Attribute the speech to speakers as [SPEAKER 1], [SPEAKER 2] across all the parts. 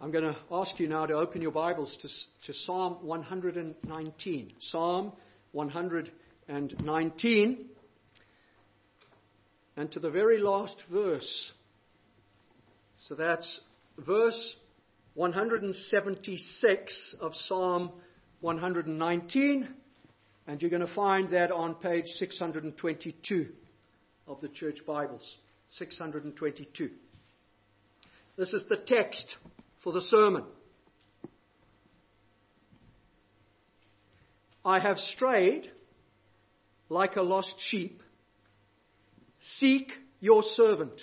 [SPEAKER 1] I'm going to ask you now to open your Bibles to Psalm 119. Psalm 119. And to the very last verse. So that's verse 176 of Psalm 119. And you're going to find that on page 622 of the Church Bibles. 622. This is the text for the sermon. I have strayed like a lost sheep. Seek your servant,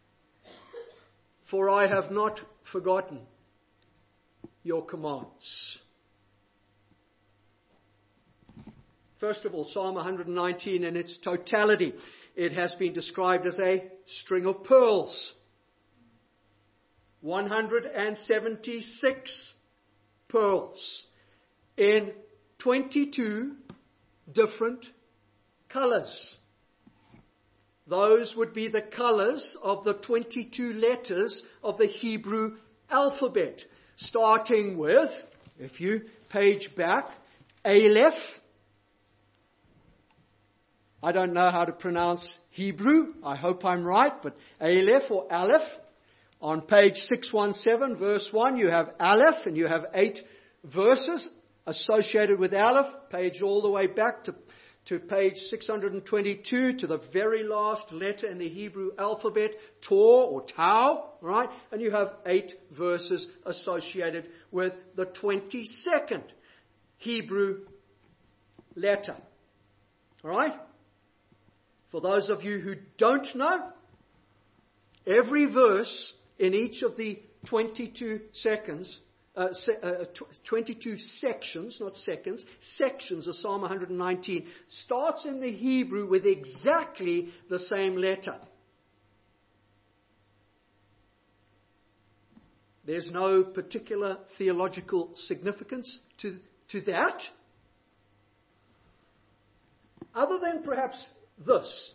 [SPEAKER 1] for I have not forgotten your commands. First of all, Psalm 119 in its totality. It has been described as a string of pearls. 176 pearls in 22 different colors. Those would be the colors of the 22 letters of the Hebrew alphabet. Starting with, if you page back, Aleph. I don't know how to pronounce Hebrew. I hope I'm right, but Aleph or Aleph. On page 617, verse 1, you have Aleph, and you have 8 verses associated with Aleph. Page all the way back to page 622, to the very last letter in the Hebrew alphabet, Tor or Tau, right? And you have 8 verses associated with the 22nd Hebrew letter. All right? For those of you who don't know, every verse in each of the 22 sections, 22 sections, not seconds, sections of Psalm 119 starts in the Hebrew with exactly the same letter. There's no particular theological significance to that, other than perhaps this.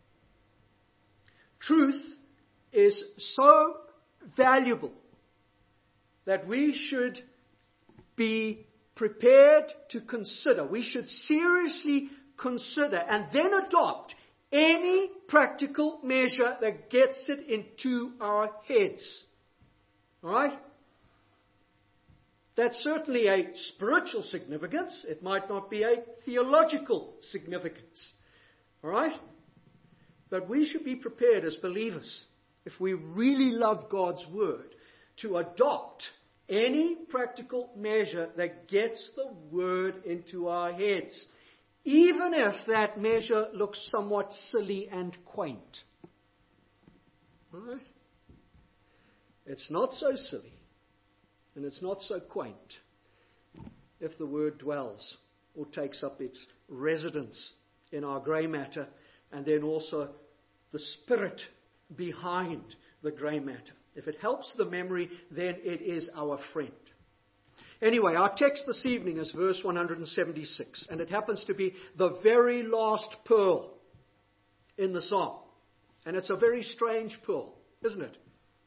[SPEAKER 1] Truth is so valuable that we should be prepared to consider. We should seriously consider and then adopt any practical measure that gets it into our heads. All right? That's certainly a spiritual significance. It might not be a theological significance. All right? But we should be prepared as believers, if we really love God's Word, to adopt any practical measure that gets the Word into our heads, even if that measure looks somewhat silly and quaint. All right? It's not so silly, and it's not so quaint if the Word dwells or takes up its residence in our grey matter, and then also the Spirit behind the grey matter. If it helps the memory, then it is our friend. Anyway, our text this evening is verse 176, and it happens to be the very last pearl in the psalm. And it's a very strange pearl, isn't it?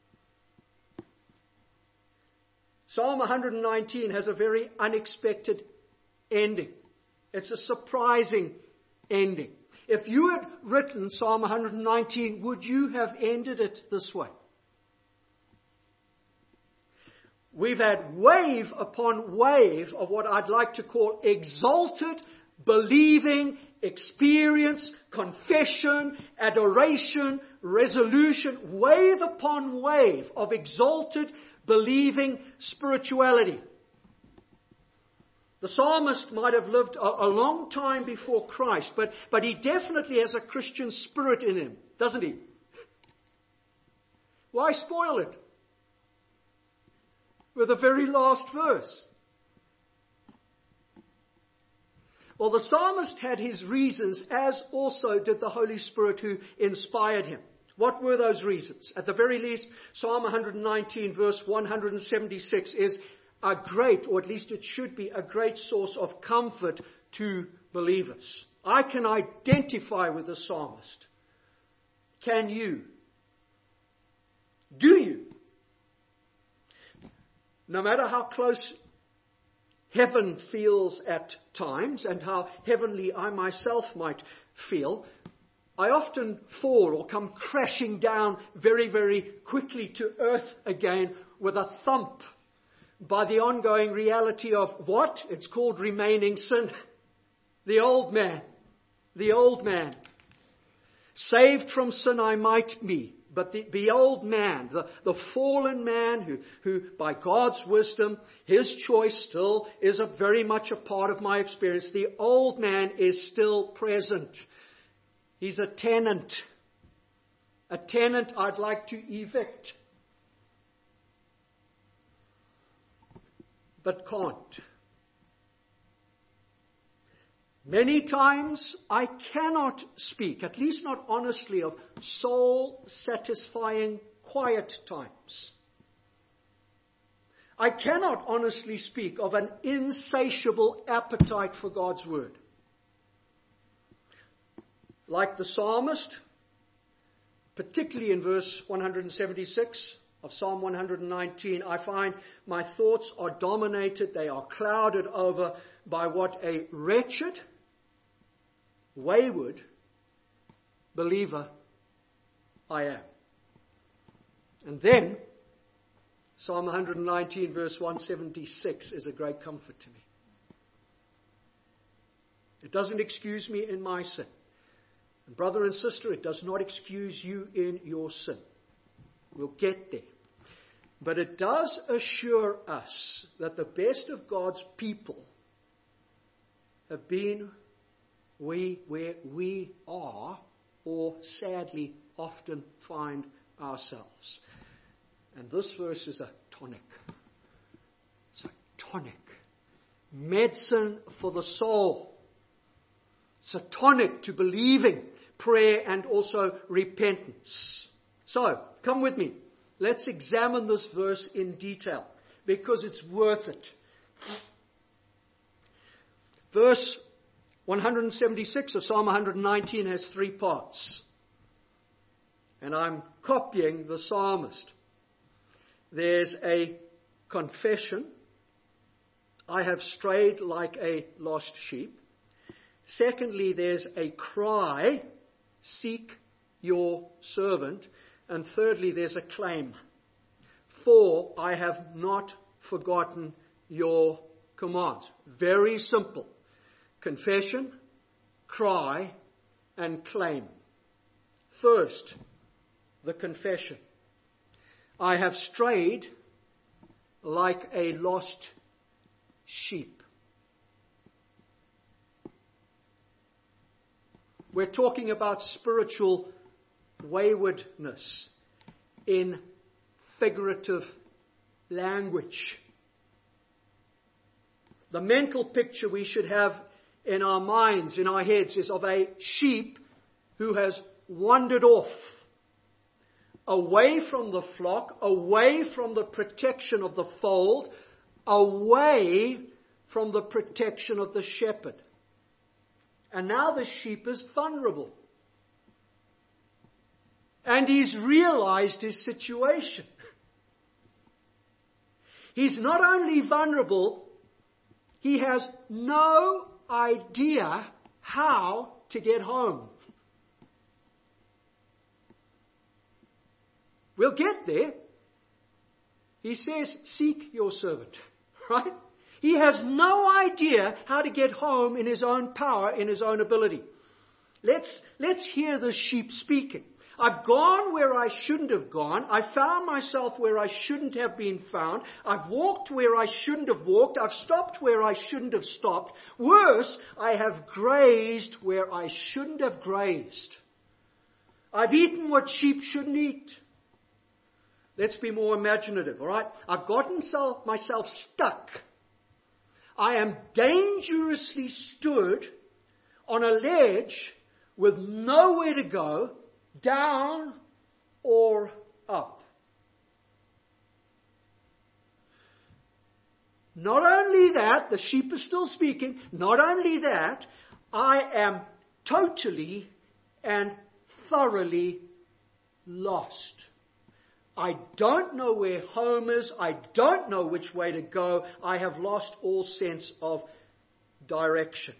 [SPEAKER 1] Psalm 119 has a very unexpected ending. It's a surprising ending. If you had written Psalm 119, would you have ended it this way? We've had wave upon wave of what I'd like to call exalted, believing, experience, confession, adoration, resolution, wave upon wave of exalted, believing spirituality. The psalmist might have lived a long time before Christ, but he definitely has a Christian spirit in him, doesn't he? Why spoil it with the very last verse? Well, the psalmist had his reasons, as also did the Holy Spirit who inspired him. What were those reasons? At the very least, Psalm 119, verse 176 is a great, or at least it should be, a great source of comfort to believers. I can identify with the psalmist. Can you? Do you? no matter how close heaven feels at times and how heavenly I myself might feel, I often fall or come crashing down very, very quickly to earth again with a thump by the ongoing reality of what? It's called remaining sin. The old man. The old man. Saved from sin I might be. But the old man, the fallen man who by God's wisdom, his choice still is very much a part of my experience. The old man is still present. He's a tenant. A tenant I'd like to evict. But can't. Many times I cannot speak, at least not honestly, of soul-satisfying quiet times. I cannot honestly speak of an insatiable appetite for God's Word. Like the psalmist, particularly in verse 176 of Psalm 119, I find my thoughts are dominated, they are clouded over by what a wretched, wayward believer I am. And then, Psalm 119 verse 176 is a great comfort to me. It doesn't excuse me in my sin. And brother and sister, it does not excuse you in your sin. We'll get there. But it does assure us that the best of God's people have been where we are, or sadly often find ourselves. And this verse is a tonic. It's a tonic. Medicine for the soul. It's a tonic to believing, prayer, and also repentance. So, come with me. Let's examine this verse in detail, because it's worth it. Verse 176 of Psalm 119 has 3 parts. And I'm copying the psalmist. There's a confession. I have strayed like a lost sheep. Secondly, there's a cry. Seek your servant. And thirdly, there's a claim. For I have not forgotten your commands. Very simple. Confession, cry, and claim. First, the confession. I have strayed like a lost sheep. We're talking about spiritual waywardness in figurative language. The mental picture we should have in our minds, in our heads, is of a sheep who has wandered off, away from the flock, away from the protection of the fold, away from the protection of the shepherd. And now the sheep is vulnerable. And he's realized his situation. He's not only vulnerable, he has no idea how to get home. We'll get there. He says, seek your servant. Right? He has no idea how to get home in his own power, in his own ability. Let's hear the sheep speaking. I've gone where I shouldn't have gone. I found myself where I shouldn't have been found. I've walked where I shouldn't have walked. I've stopped where I shouldn't have stopped. Worse, I have grazed where I shouldn't have grazed. I've eaten what sheep shouldn't eat. Let's be more imaginative, all right? I've gotten myself stuck. I am dangerously stood on a ledge with nowhere to go, down or up. Not only that, the sheep is still speaking, not only that, I am totally and thoroughly lost. I don't know where home is. I don't know which way to go. I have lost all sense of direction.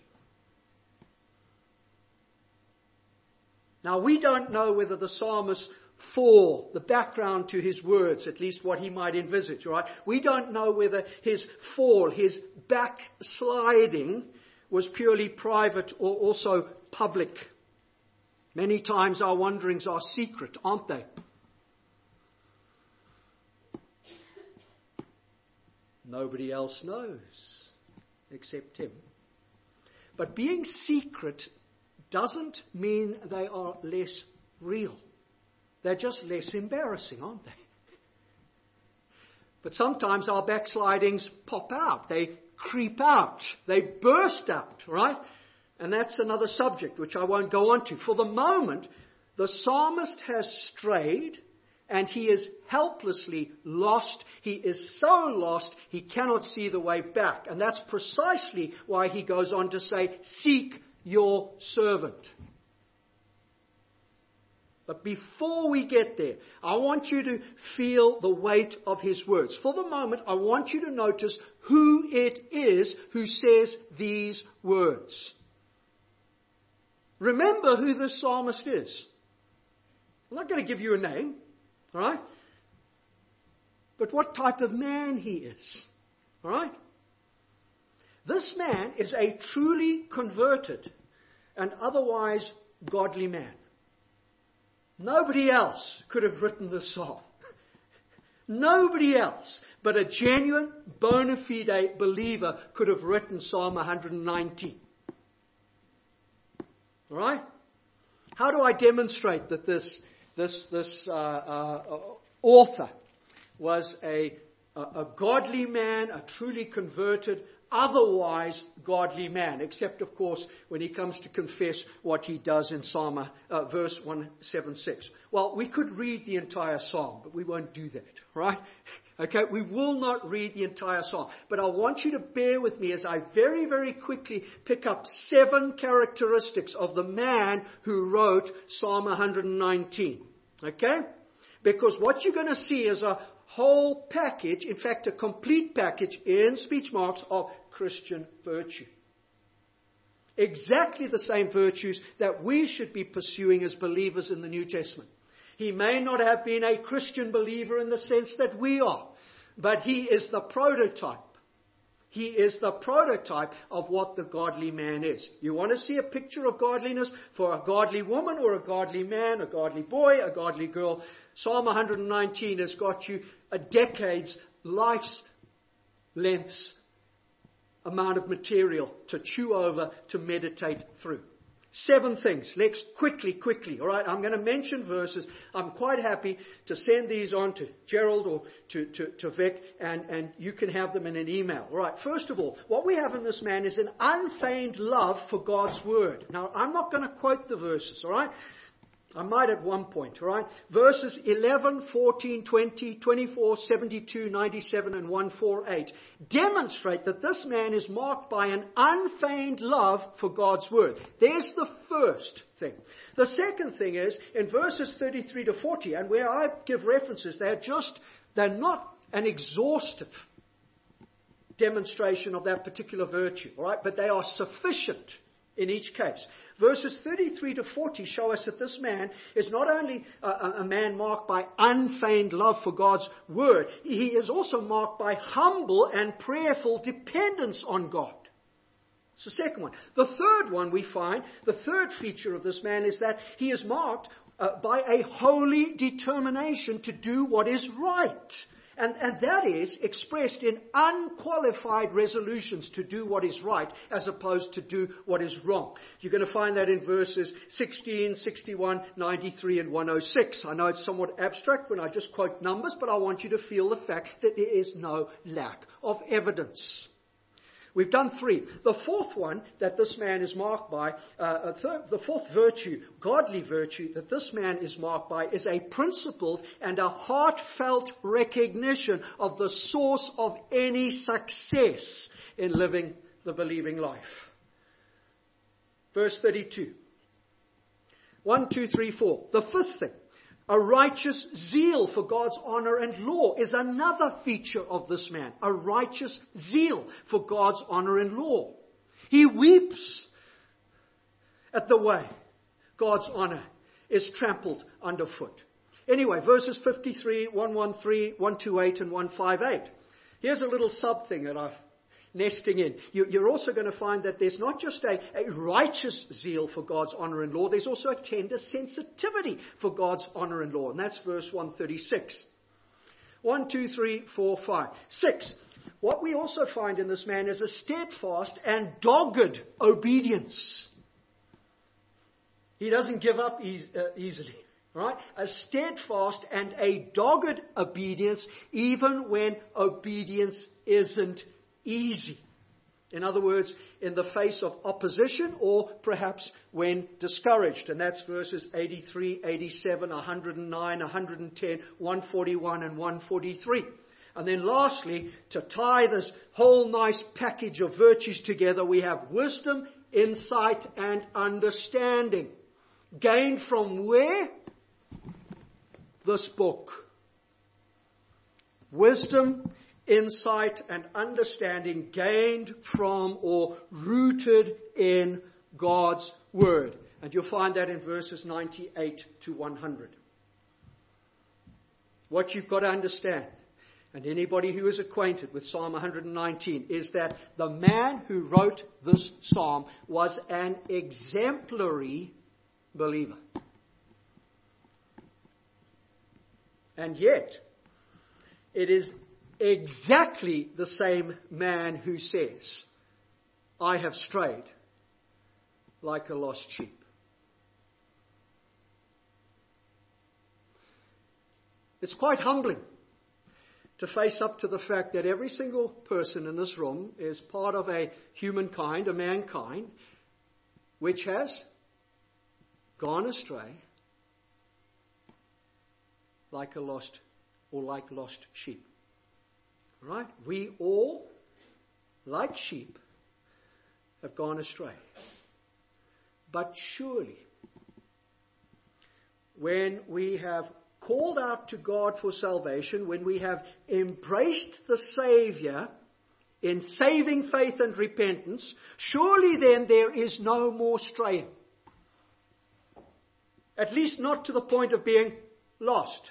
[SPEAKER 1] Now, we don't know whether the psalmist fall, the background to his words, at least what he might envisage, right? We don't know whether his fall, his backsliding, was purely private or also public. Many times our wanderings are secret, aren't they? Nobody else knows except him. But being secret doesn't mean they are less real. They're just less embarrassing, aren't they? But sometimes our backslidings pop out. They creep out. They burst out, right? And that's another subject which I won't go on to. For the moment, the psalmist has strayed and he is helplessly lost. He is so lost he cannot see the way back. And that's precisely why he goes on to say, seek your servant. But before we get there, I want you to feel the weight of his words. For the moment, I want you to notice who it is who says these words. Remember who the psalmist is. I'm not going to give you a name, all right? But what type of man he is, all right? This man is a truly converted and otherwise godly man. Nobody else could have written this psalm. Nobody else but a genuine, bona fide believer could have written Psalm 119. All right? How do I demonstrate that this author was a godly man, a truly converted, otherwise godly man, except, of course, when he comes to confess what he does in Psalm verse 176. Well, we could read the entire psalm, but we won't do that, right? Okay, we will not read the entire psalm. But I want you to bear with me as I very, very quickly pick up 7 characteristics of the man who wrote Psalm 119. Okay? Because what you're going to see is a whole package, in fact a complete package in speech marks of Christian virtue. Exactly the same virtues that we should be pursuing as believers in the New Testament. He may not have been a Christian believer in the sense that we are, but he is the prototype. He is the prototype of what the godly man is. You want to see a picture of godliness for a godly woman or a godly man, a godly boy, a godly girl? Psalm 119 has got you a decade's, life's length's amount of material to chew over, to meditate through. 7 things. Let's quickly. All right, I'm going to mention verses. I'm quite happy to send these on to Gerald or to Vic, and you can have them in an email. All right, first of all, what we have in this man is an unfeigned love for God's word. Now, I'm not going to quote the verses, all right? I might at one point, all right? Verses 11, 14, 20, 24, 72, 97, and 148 demonstrate that this man is marked by an unfeigned love for God's word. There's the first thing. The second thing is, in verses 33 to 40, and where I give references, they're not an exhaustive demonstration of that particular virtue, all right? But they are sufficient in each case. Verses 33 to 40 show us that this man is not only a man marked by unfeigned love for God's word, he is also marked by humble and prayerful dependence on God. It's the second one. The third one we find, the third feature of this man is that he is marked by a holy determination to do what is right. And that is expressed in unqualified resolutions to do what is right as opposed to do what is wrong. You're going to find that in verses 16, 61, 93 and 106. I know it's somewhat abstract when I just quote numbers, but I want you to feel the fact that there is no lack of evidence. We've done 3. The fourth one that this man is marked by, the fourth virtue, godly virtue that this man is marked by is a principled and a heartfelt recognition of the source of any success in living the believing life. Verse 32. 1, 2, 3, 4. The fifth thing. A righteous zeal for God's honor and law is another feature of this man. A righteous zeal for God's honor and law. He weeps at the way God's honor is trampled underfoot. Anyway, verses 53, 113, 128, and 158. Here's a little sub thing that I've nesting in. You're also going to find that there's not just a righteous zeal for God's honor and law, there's also a tender sensitivity for God's honor and law. And that's verse 136. 1, 2, 3, 4, 5. 6. What we also find in this man is a steadfast and dogged obedience. He doesn't give up easily. Right? A steadfast and a dogged obedience, even when obedience isn't easy. In other words, in the face of opposition or perhaps when discouraged. And that's verses 83, 87, 109, 110, 141 and 143. And then lastly, to tie this whole nice package of virtues together, we have wisdom, insight and understanding. Gained from where? This book. Wisdom, insight and understanding gained from or rooted in God's Word. And you'll find that in verses 98 to 100. What you've got to understand, and anybody who is acquainted with Psalm 119, is that the man who wrote this psalm was an exemplary believer. And yet, it is exactly the same man who says, I have strayed like a lost sheep. It's quite humbling to face up to the fact that every single person in this room is part of a humankind, a mankind, which has gone astray like a lost sheep. Right? We all, like sheep, have gone astray. But surely, when we have called out to God for salvation, when we have embraced the Savior in saving faith and repentance, surely then there is no more straying. At least not to the point of being lost.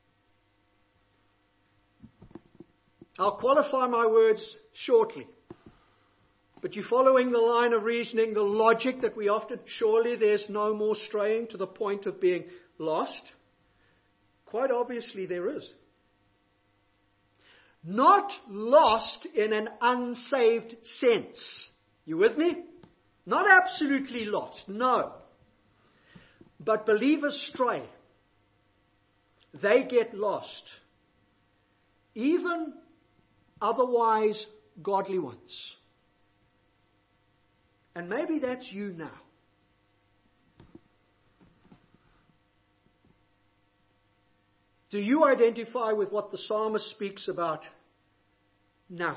[SPEAKER 1] I'll qualify my words shortly. But you're following the line of reasoning, the logic that we often, surely there's no more straying to the point of being lost. Quite obviously there is. Not lost in an unsaved sense. You with me? Not absolutely lost, no. But believers stray. They get lost. Even otherwise godly ones. And maybe that's you now. Do you identify with what the psalmist speaks about now?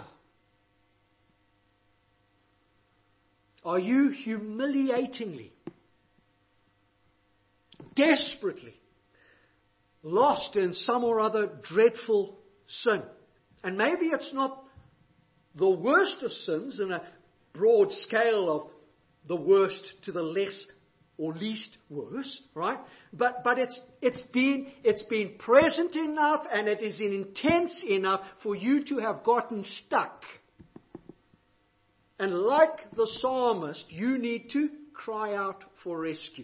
[SPEAKER 1] Are you humiliatingly, desperately lost in some or other dreadful sin? And maybe it's not the worst of sins in a broad scale of the worst to the less or least worst, right? But it's been present enough and it is intense enough for you to have gotten stuck. And like the psalmist, you need to cry out for rescue.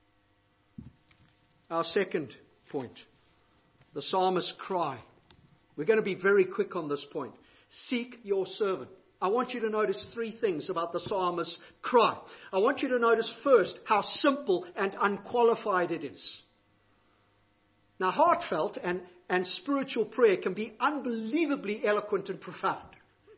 [SPEAKER 1] Our second point, the psalmist's cry. We're going to be very quick on this point. Seek your servant. I want you to notice three things about the psalmist's cry. I want you to notice first how simple and unqualified it is. Now, heartfelt and spiritual prayer can be unbelievably eloquent and profound.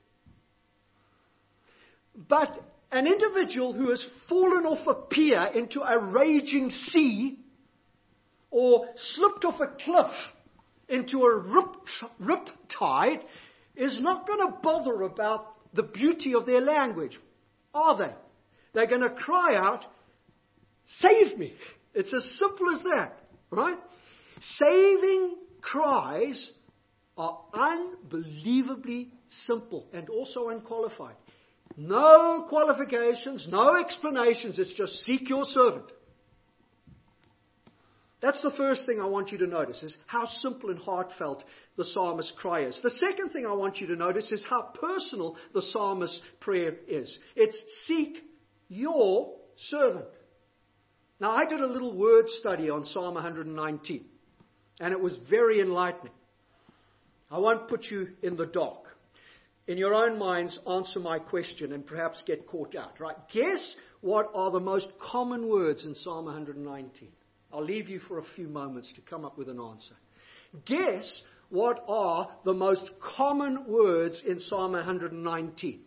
[SPEAKER 1] But an individual who has fallen off a pier into a raging sea or slipped off a cliff into a rip tide is not going to bother about the beauty of their language, are they? They're going to cry out, save me. It's as simple as that, right? Saving cries are unbelievably simple and also unqualified. No qualifications, no explanations. It's just seek your servant. That's the first thing I want you to notice, is how simple and heartfelt the psalmist's cry is. The second thing I want you to notice is how personal the psalmist's prayer is. It's seek your servant. Now, I did a little word study on Psalm 119, and it was very enlightening. I won't put you in the dark. In your own minds, answer my question and perhaps get caught out, right? Guess what are the most common words in Psalm 119? I'll leave you for a few moments to come up with an answer. Guess what are the most common words in Psalm 119?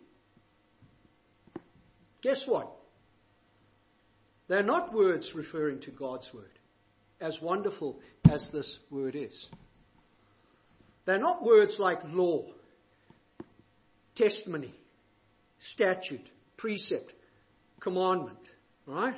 [SPEAKER 1] Guess what? They're not words referring to God's word, as wonderful as this word is. They're not words like law, testimony, statute, precept, commandment, right?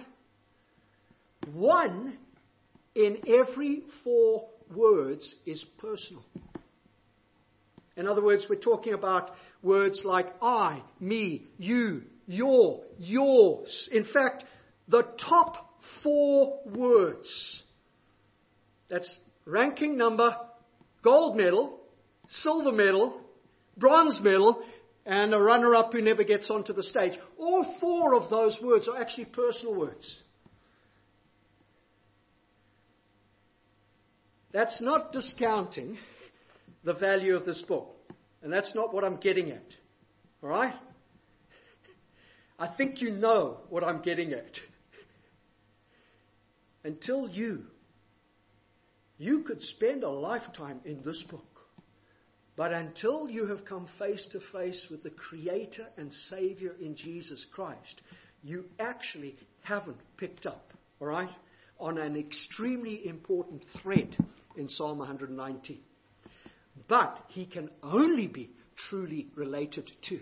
[SPEAKER 1] One in every 4 words is personal. In other words, we're talking about words like I, me, you, your, yours. In fact, the top 4 words, that's ranking number, gold medal, silver medal, bronze medal, and a runner-up who never gets onto the stage. All 4 of those words are actually personal words. That's not discounting the value of this book. And that's not what I'm getting at. All right? I think you know what I'm getting at. Until you could spend a lifetime in this book. But until you have come face to face with the Creator and Savior in Jesus Christ, you actually haven't picked up, all right, on an extremely important thread in Psalm 119. But he can only be truly related to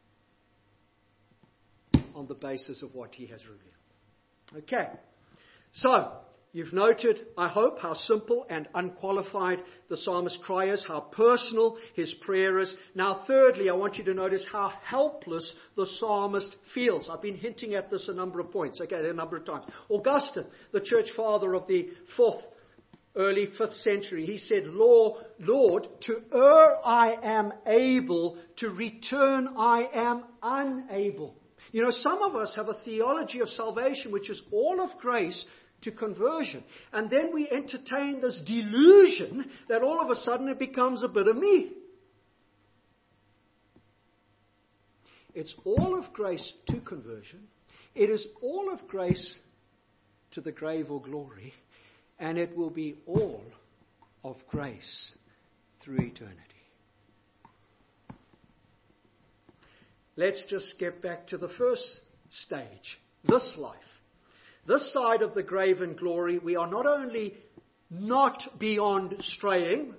[SPEAKER 1] on the basis of what he has revealed. Okay, so you've noted, I hope, how simple and unqualified the psalmist's cry is, how personal his prayer is. Now, thirdly, I want you to notice how helpless the psalmist feels. I've been hinting at this a number of points, a number of times. Augustine, the church father of the early 5th century, he said, Lord, to err I am able, to return I am unable. You know, some of us have a theology of salvation which is all of grace to conversion. And then we entertain this delusion that all of a sudden it becomes a bit of me. It's all of grace to conversion. It is all of grace to the grave or glory. And it will be all of grace through eternity. Let's just get back to the first stage, this life. This side of the grave and glory, we are not only not beyond straying,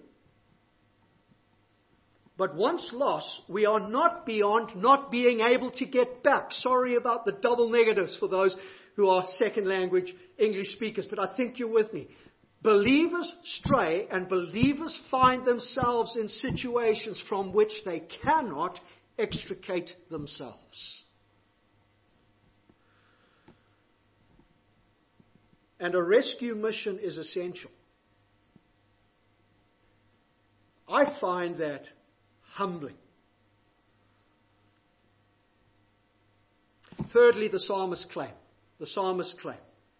[SPEAKER 1] but once lost, we are not beyond not being able to get back. Sorry about the double negatives for those who are second language English speakers, but I think you're with me. Believers stray and believers find themselves in situations from which they cannot extricate themselves. And a rescue mission is essential. I find that humbling. Thirdly, the psalmist's claim. The psalmist's claim.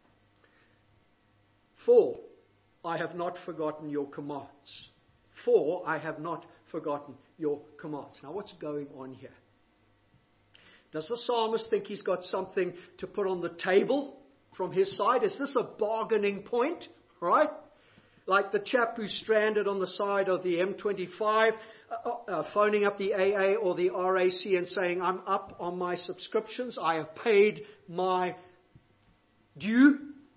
[SPEAKER 1] For I have not forgotten your commands. For I have not forgotten your commands. Now what's going on here? Does the psalmist think he's got something to put on the table from his side? Is this a bargaining point? Right? Like the chap who's stranded on the side of the M25, phoning up the AA or the RAC and saying, I'm up on my subscriptions. I have paid my due.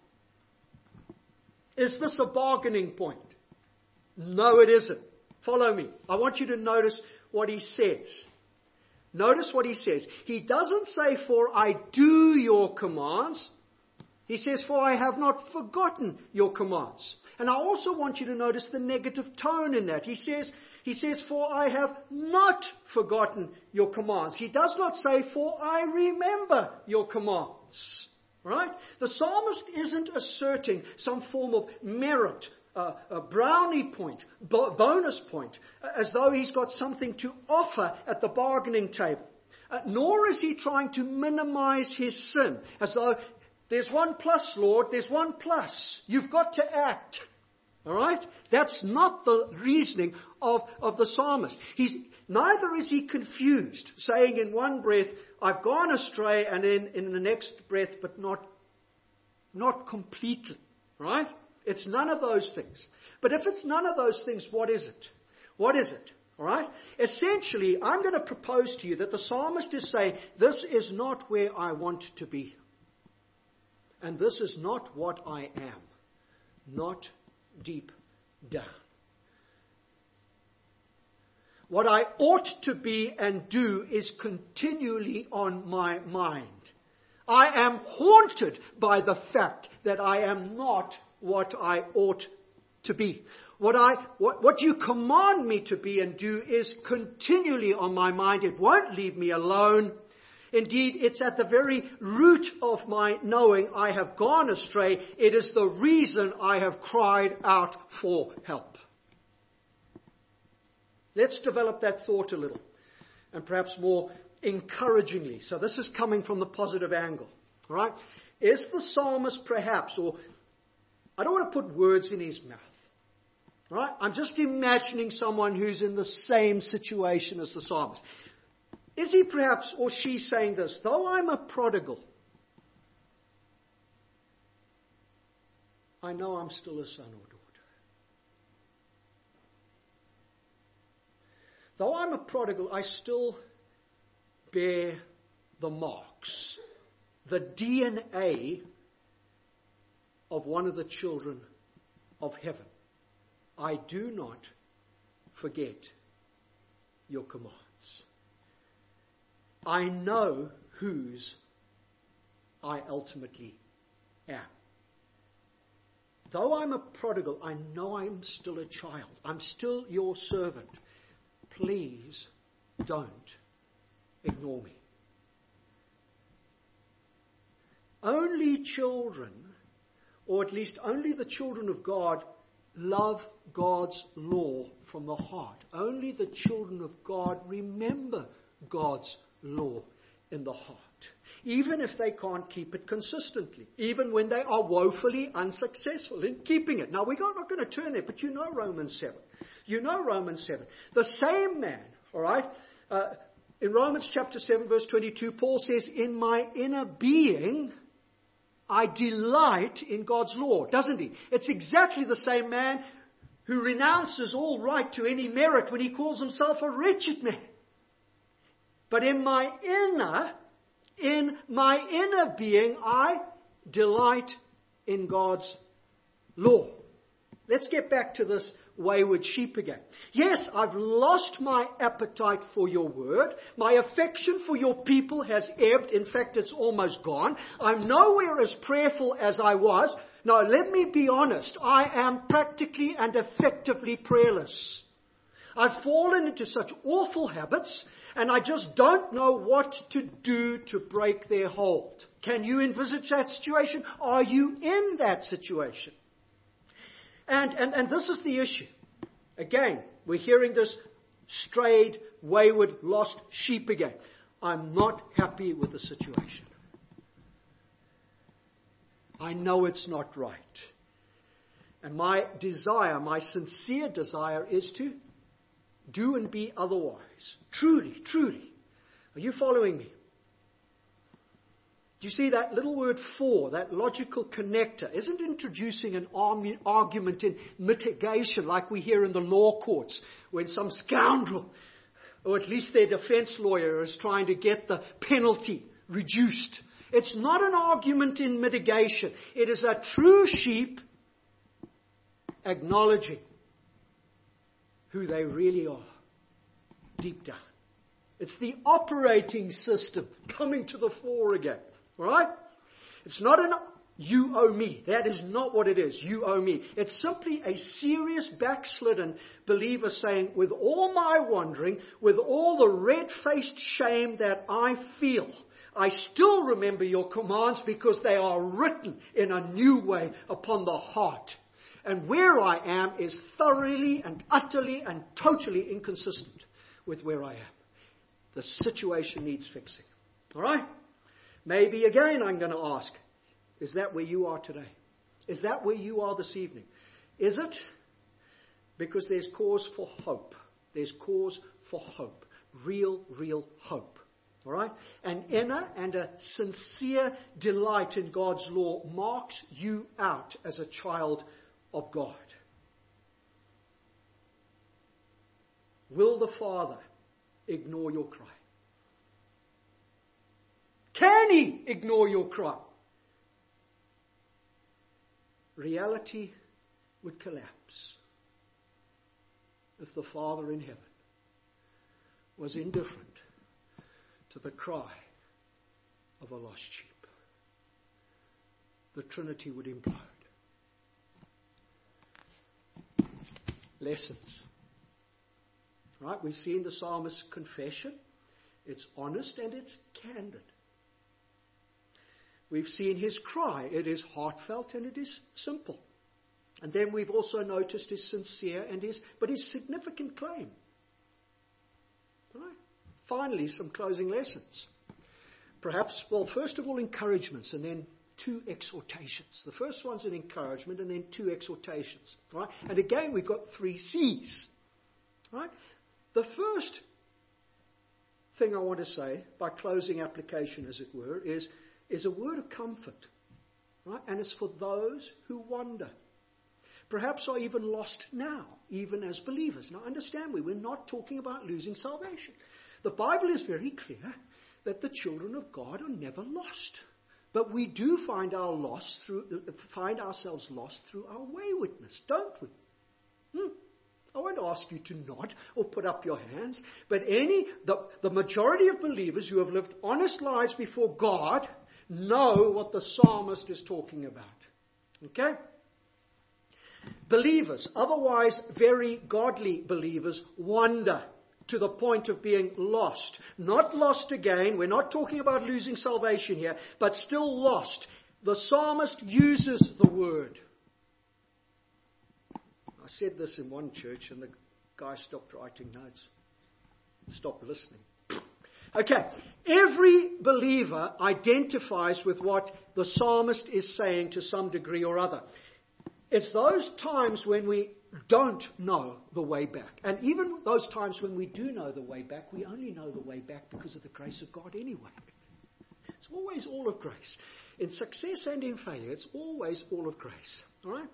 [SPEAKER 1] Is this a bargaining point? No, it isn't. Follow me. I want you to notice what he says. Notice what he says. He doesn't say, for I do your commands. He says, for I have not forgotten your commands. And I also want you to notice the negative tone in that. He says, for I have not forgotten your commands. He does not say, for I remember your commands. Right? The psalmist isn't asserting some form of merit, a brownie point, bonus point, as though he's got something to offer at the bargaining table. Nor is he trying to minimize his sin, as though there's one plus, Lord, there's one plus. You've got to act. All right? That's not the reasoning of the psalmist. Neither is he confused, saying in one breath, I've gone astray, and then in the next breath, but not completely. Right? It's none of those things. But if it's none of those things, what is it? What is it? All right? Essentially, I'm going to propose to you that the psalmist is saying, this is not where I want to be. And this is not what I am. Not deep down. What I ought to be and do is continually on my mind. I am haunted by the fact that I am not what I ought to be. What you command me to be and do is continually on my mind. It won't leave me alone. Indeed, it's at the very root of my knowing I have gone astray. It is the reason I have cried out for help. Let's develop that thought a little, and perhaps more encouragingly. So this is coming from the positive angle. All right? Is the psalmist perhaps, or I don't want to put words in his mouth. All right? I'm just imagining someone who's in the same situation as the psalmist. Is he perhaps, or she, saying this, though I'm a prodigal, I know I'm still a son or daughter. Though I'm a prodigal, I still bear the marks, the DNA of one of the children of heaven. I do not forget your commands. I know whose I ultimately am. Though I'm a prodigal, I know I'm still a child. I'm still your servant. Please don't ignore me. Only children, or at least only the children of God, love God's law from the heart. Only the children of God remember God's law in the heart, even if they can't keep it consistently, even when they are woefully unsuccessful in keeping it. Now, we're not going to turn there, but you know Romans 7. You know Romans 7. The same man, all right, in Romans chapter 7, verse 22, Paul says, in my inner being, I delight in God's law, doesn't he? It's exactly the same man who renounces all right to any merit when he calls himself a wretched man. But in my inner being, I delight in God's law. Let's get back to this wayward sheep again. Yes, I've lost my appetite for your word. My affection for your people has ebbed. In fact, it's almost gone. I'm nowhere as prayerful as I was. Now, let me be honest. I am practically and effectively prayerless. I've fallen into such awful habits, and I just don't know what to do to break their hold. Can you envisage that situation? Are you in that situation? And this is the issue. Again, we're hearing this strayed, wayward, lost sheep again. I'm not happy with the situation. I know it's not right. And my desire, my sincere desire, is to do and be otherwise. Truly, truly. Are you following me? Do you see that little word for, that logical connector, isn't introducing an argument in mitigation like we hear in the law courts when some scoundrel, or at least their defense lawyer, is trying to get the penalty reduced. It's not an argument in mitigation. It is a true sheep acknowledging who they really are deep down. It's the operating system coming to the fore again. All right? It's not an You owe me. That is not what it is. You owe me. It's simply a serious backslidden believer saying, with all my wandering, with all the red-faced shame that I feel, I still remember your commands because they are written in a new way upon the heart. And where I am is thoroughly and utterly and totally inconsistent with where I am. The situation needs fixing. All right? Maybe again I'm going to ask, is that where you are today? Is that where you are this evening? Is it? Because there's cause for hope. There's cause for hope. Real hope. All right? An inner and a sincere delight in God's law marks you out as a child of God. Will the Father ignore your cry? Can He ignore your cry? Reality would collapse if the Father in heaven was indifferent to the cry of a lost sheep. The Trinity would implode. Lessons. Right? We've seen the psalmist's confession. It's honest and it's candid. We've seen his cry. It is heartfelt and it is simple. And then we've also noticed his sincere and his significant claim. Right? Finally, some closing lessons. Perhaps, first of all, encouragements and then 2 exhortations. The first one's an encouragement and then 2 exhortations. Right? And again, we've got 3 C's. Right? The first thing I want to say, by closing application as it were, is a word of comfort. Right? And it's for those who wander. Perhaps are even lost now, even as believers. Now understand we're not talking about losing salvation. The Bible is very clear that the children of God are never lost. But we do find ourselves lost through our waywardness, don't we? I won't ask you to nod or put up your hands, but the majority of believers who have lived honest lives before God know what the psalmist is talking about. Okay? Believers, otherwise very godly believers, wander to the point of being lost. Not lost again. We're not talking about losing salvation here, but still lost. The psalmist uses the word. I said this in one church and the guy stopped writing notes. Stopped listening. Okay. Every believer identifies with what the psalmist is saying to some degree or other. It's those times when we don't know the way back. And even those times when we do know the way back, we only know the way back because of the grace of God anyway. It's always all of grace. In success and in failure, it's always all of grace. All right?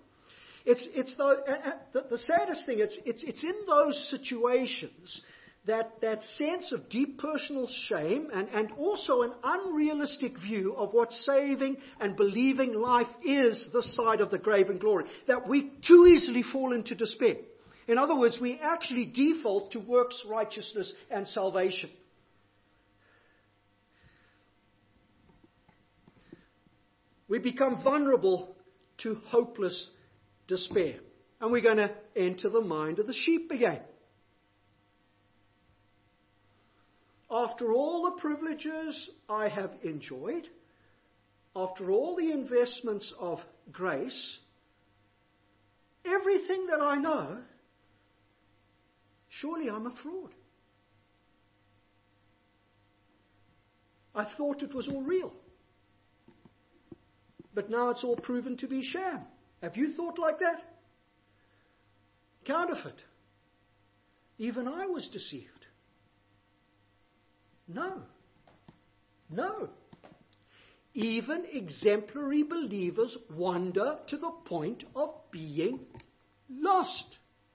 [SPEAKER 1] The saddest thing, it's in those situations that sense of deep personal shame and also an unrealistic view of what saving and believing life is this side of the grave and glory, that we too easily fall into despair. In other words, we actually default to works righteousness and salvation. We become vulnerable to hopeless despair. And we're going to enter the mind of the sheep again. After all the privileges I have enjoyed, after all the investments of grace, everything that I know, surely I'm a fraud. I thought it was all real. But now it's all proven to be sham. Have you thought like that? Counterfeit. Even I was deceived. No. Even exemplary believers wander to the point of being lost.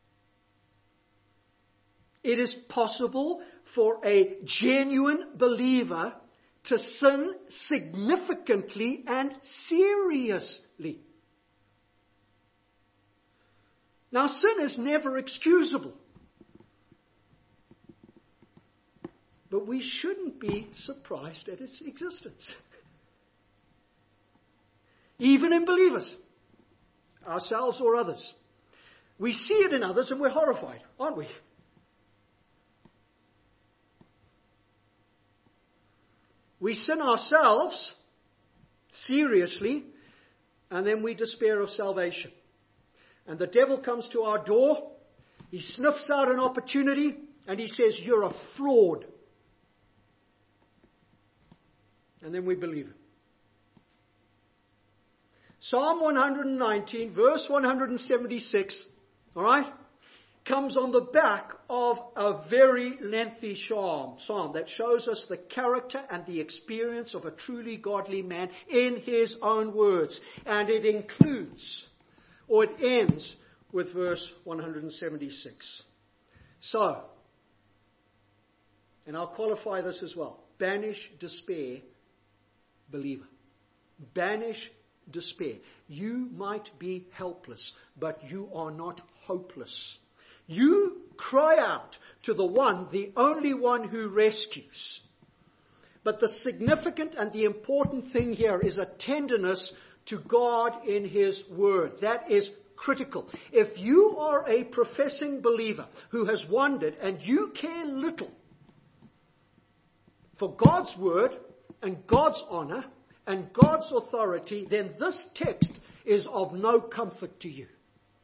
[SPEAKER 1] It is possible for a genuine believer to sin significantly and seriously. Now, sin is never excusable. But we shouldn't be surprised at its existence. Even in believers, ourselves or others. We see it in others and we're horrified, aren't we? We sin ourselves seriously, and then we despair of salvation. And the devil comes to our door, he sniffs out an opportunity, and he says, "You're a fraud." And then we believe it. Psalm 119, verse 176, all right, comes on the back of a very lengthy psalm that shows us the character and the experience of a truly godly man in his own words. And it includes, or it ends with verse 176. So, and I'll qualify this as well. Banish despair, believer. Banish despair. You might be helpless, but you are not hopeless. You cry out to the one, the only one who rescues. But the significant and the important thing here is a tenderness to God in His Word. That is critical. If you are a professing believer who has wandered and you care little for God's Word and God's honor and God's authority, then this text is of no comfort to you.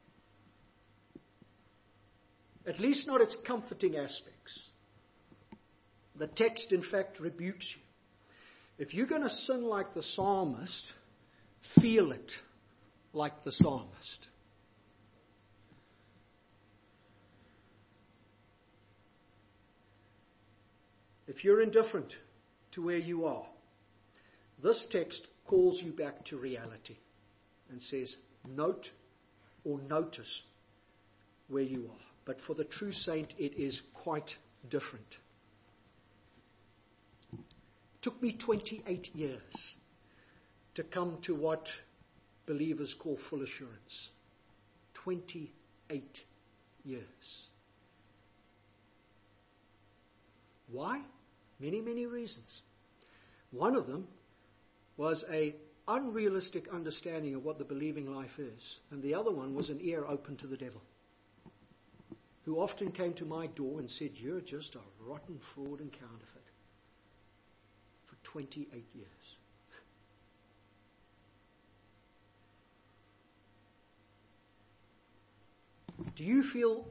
[SPEAKER 1] At least not its comforting aspects. The text, in fact, rebukes you. If you're going to sin like the psalmist, feel it like the psalmist. If you're indifferent to where you are, this text calls you back to reality and says, note or notice where you are. But for the true saint, it is quite different. It took me 28 years to come to what believers call full assurance. 28 years. Why? Many, many reasons. One of them was an unrealistic understanding of what the believing life is. And the other one was an ear open to the devil, who often came to my door and said, "You're just a rotten fraud and counterfeit," for 28 years. Do you feel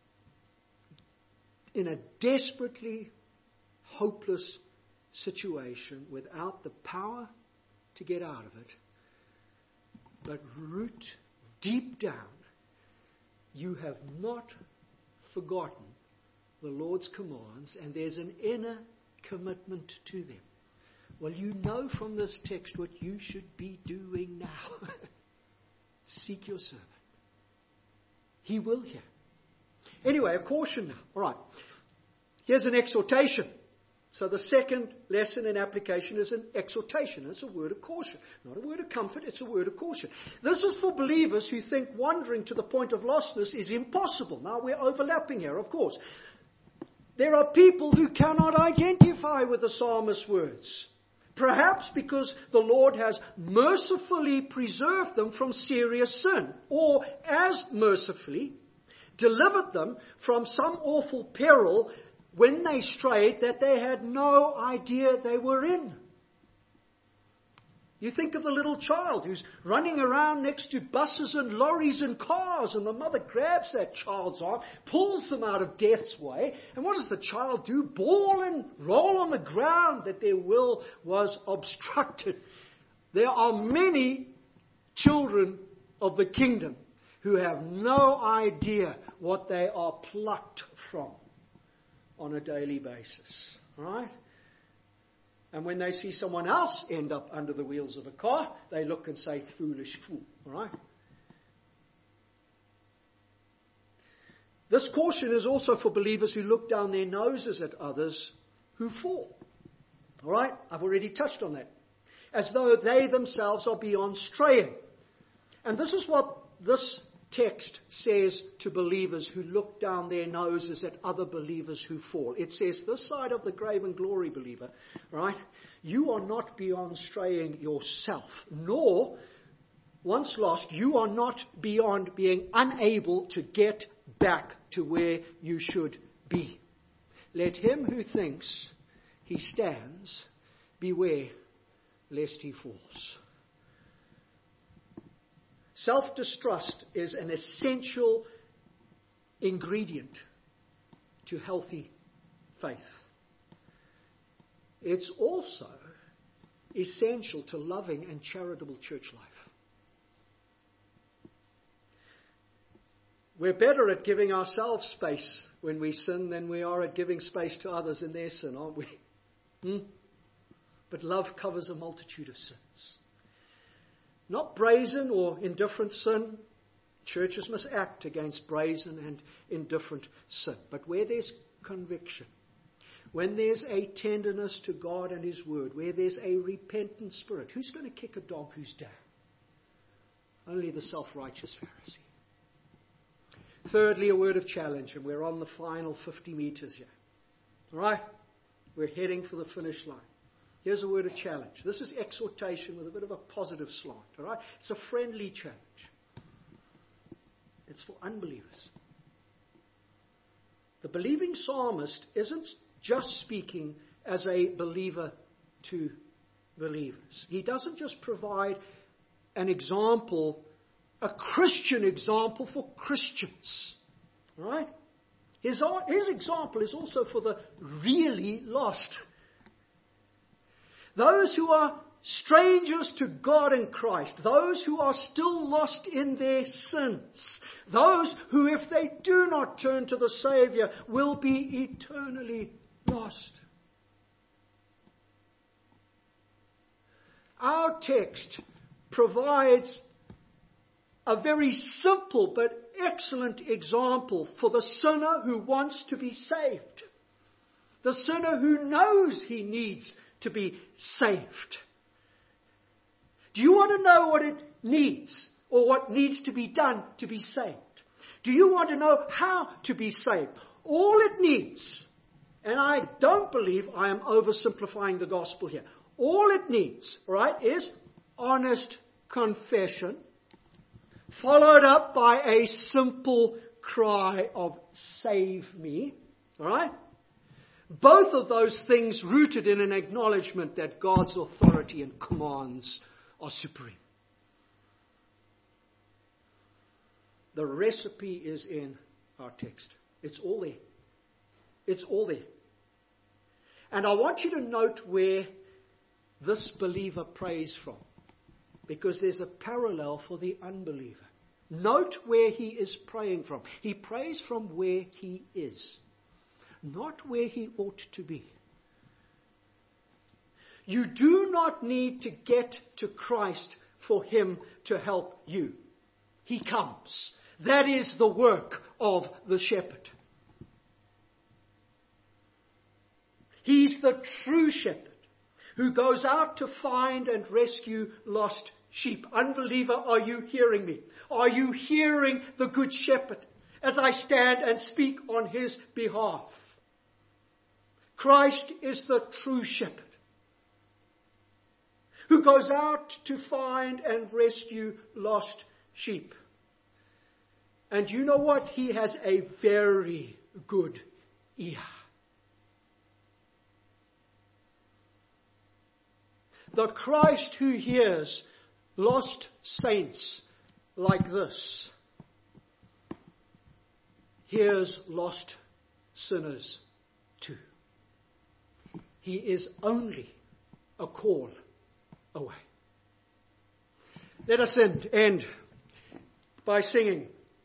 [SPEAKER 1] in a desperately hopeless situation without the power to get out of it, but root deep down, you have not forgotten the Lord's commands, and there's an inner commitment to them? Well, you know from this text what you should be doing now. Seek your servant. He will hear. Anyway, a caution now. All right. Here's an exhortation. So the second lesson in application is an exhortation. It's a word of caution. Not a word of comfort, it's a word of caution. This is for believers who think wandering to the point of lostness is impossible. Now we're overlapping here, of course. There are people who cannot identify with the psalmist's words. Perhaps because the Lord has mercifully preserved them from serious sin, or as mercifully delivered them from some awful peril when they strayed that they had no idea they were in. You think of the little child who's running around next to buses and lorries and cars, and the mother grabs that child's arm, pulls them out of death's way, and what does the child do? Bawl and roll on the ground that their will was obstructed. There are many children of the kingdom who have no idea what they are plucked from on a daily basis. All right? And when they see someone else end up under the wheels of a car, they look and say, "Foolish fool." All right? This caution is also for believers who look down their noses at others who fall. All right? I've already touched on that. As though they themselves are beyond straying. And this is what this text says to believers who look down their noses at other believers who fall. It says, this side of the grave and glory, believer, right? You are not beyond straying yourself, nor once lost, you are not beyond being unable to get back to where you should be. Let him who thinks he stands beware lest he falls. Self-distrust is an essential ingredient to healthy faith. It's also essential to loving and charitable church life. We're better at giving ourselves space when we sin than we are at giving space to others in their sin, aren't we? But love covers a multitude of sins. Not brazen or indifferent sin. Churches must act against brazen and indifferent sin. But where there's conviction, when there's a tenderness to God and His Word, where there's a repentant spirit, who's going to kick a dog who's down? Only the self-righteous Pharisee. Thirdly, a word of challenge, and we're on the final 50 meters here. All right? We're heading for the finish line. Here's a word of challenge. This is exhortation with a bit of a positive slant. All right? It's a friendly challenge. It's for unbelievers. The believing psalmist isn't just speaking as a believer to believers. He doesn't just provide an example, a Christian example for Christians. All right? His example is also for the really lost. Those who are strangers to God and Christ. Those who are still lost in their sins. Those who, if they do not turn to the Savior, will be eternally lost. Our text provides a very simple but excellent example for the sinner who wants to be saved. The sinner who knows he needs to be saved. Do you want to know what it needs or what needs to be done to be saved? Do you want to know how to be saved? All it needs, and I don't believe I am oversimplifying the gospel here, all it needs, right, is honest confession, followed up by a simple cry of save me. All right? Both of those things rooted in an acknowledgement that God's authority and commands are supreme. The recipe is in our text. It's all there. It's all there. And I want you to note where this believer prays from, because there's a parallel for the unbeliever. Note where he is praying from. He prays from where he is, not where he ought to be. You do not need to get to Christ for Him to help you. He comes. That is the work of the shepherd. He's the true shepherd who goes out to find and rescue lost sheep. Unbeliever, are you hearing me? Are you hearing the good shepherd as I stand and speak on his behalf? Christ is the true shepherd who goes out to find and rescue lost sheep. And you know what? He has a very good ear. The Christ who hears lost saints like this hears lost sinners too. He is only a call away. Let us end by singing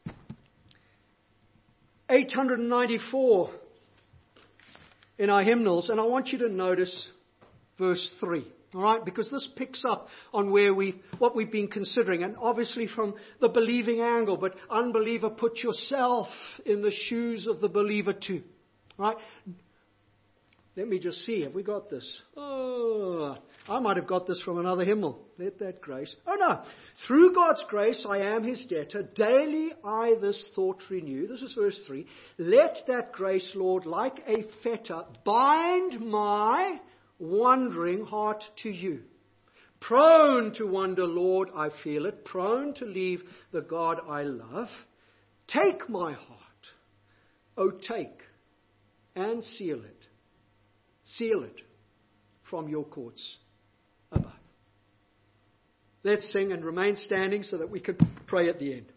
[SPEAKER 1] 894 in our hymnals, and I want you to notice verse 3. All right, because this picks up on what we've been considering, and obviously from the believing angle, but unbeliever, put yourself in the shoes of the believer too. All right? Let me just see, have we got this? Oh, I might have got this from another hymnal. Let that grace. Oh no. Through God's grace I am His debtor. Daily I this thought renew. This is verse 3. Let that grace, Lord, like a fetter, bind my wandering heart to you. prone to wander, Lord, I feel it, prone to leave the God I love. Take my heart, oh take, and seal it from your courts above. Let's sing and remain standing so that we can pray at the end.